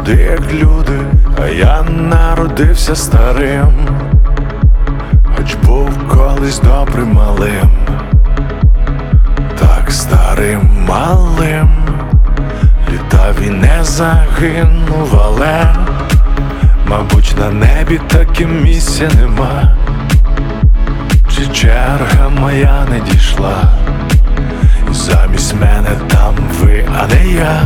люди як люди, а я народився старим, хоч був колись добрим малим, так старим малим. Літав і не загинув, але мабуть на небі таки місця нема. Чи черга моя не дійшла, і замість мене там ви, а не я.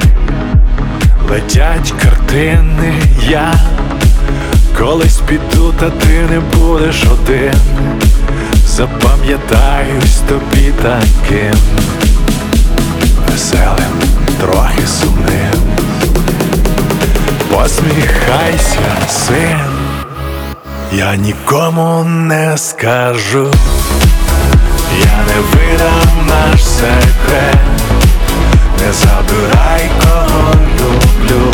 Летять картини, я колись піду, та ти не будеш один. Запам'ятаюсь тобі таким веселим, трохи сумним. Посміхайся, син, я нікому не скажу, я не видам наш секрет. Не забирай, кого люблю,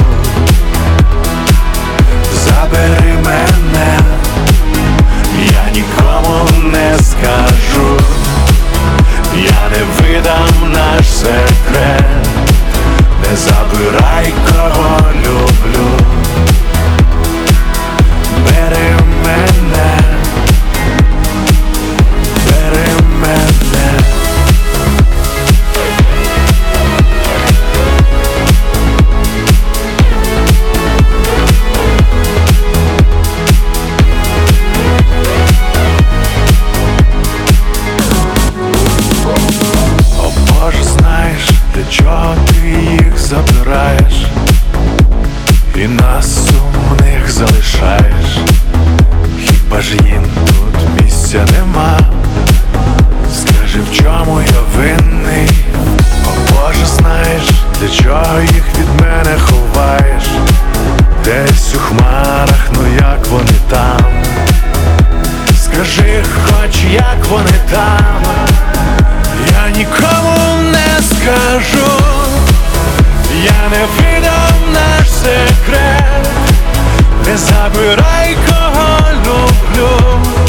забери мене, я нікому не скажу, я не видам наш секрет. Не забирай, кого люблю, бери мене, бери мене. О Боже, знаєш, для чого ти їх забираєш і нас сумних залишаєш? Хіба ж їм тут місця нема? Скажи, в чому я винний? О Боже, знаєш, для чого їх від мене ховаєш? Десь у хмарах, ну як вони там? Скажи хоч, як вони там? Я нікому не скажу, я не видам наш секрет. Не забирай, кого люблю,